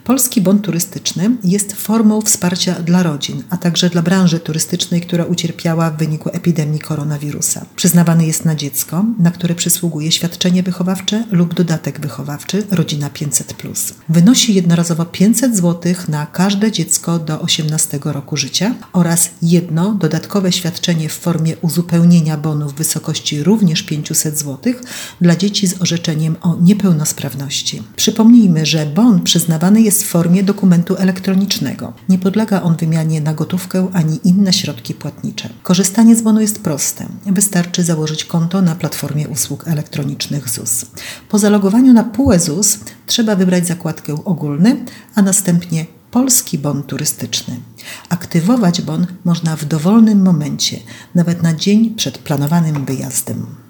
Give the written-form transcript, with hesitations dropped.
Polski bon turystyczny jest formą wsparcia dla rodzin, a także dla branży turystycznej, która ucierpiała w wyniku epidemii koronawirusa. Przyznawany jest na dziecko, na które przysługuje świadczenie wychowawcze lub dodatek wychowawczy Rodzina 500+. Wynosi jednorazowo 500 zł na każde dziecko do 18 roku życia oraz jedno dodatkowe świadczenie w formie uzupełnienia bonu w wysokości również 500 zł dla dzieci z orzeczeniem o niepełnosprawności. Przypomnijmy, że bon przyznawany jest w formie dokumentu elektronicznego. Nie podlega on wymianie na gotówkę ani inne środki płatnicze. Korzystanie z bonu jest proste. Wystarczy założyć konto na platformie usług elektronicznych ZUS. Po zalogowaniu na PUE ZUS trzeba wybrać zakładkę ogólny, a następnie Polski bon turystyczny. Aktywować bon można w dowolnym momencie, nawet na dzień przed planowanym wyjazdem.